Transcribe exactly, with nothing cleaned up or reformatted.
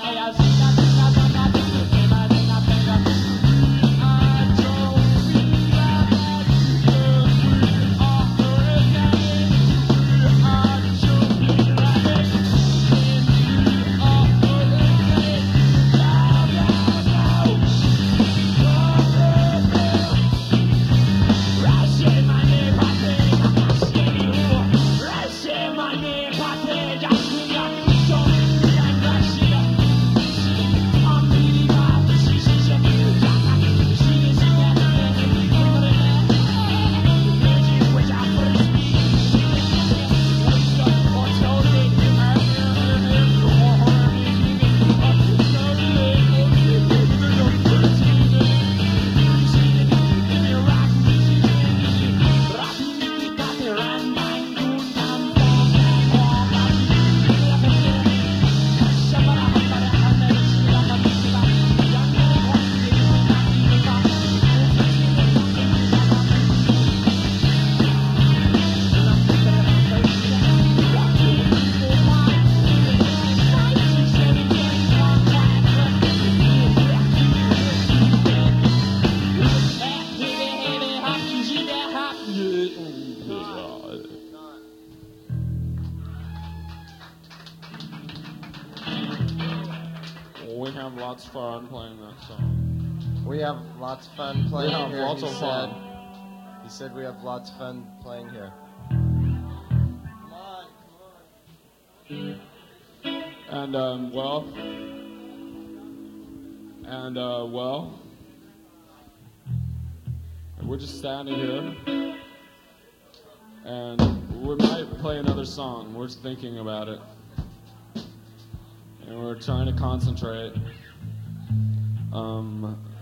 We have lots of fun playing that song. We have lots of fun playing we have here. Lots he of said, fun. He said we have lots of fun playing here. Come on, come on. And, um, well, and, uh, well, we're just standing here, and we might play another song. We're just thinking about it. And we're trying to concentrate. Um,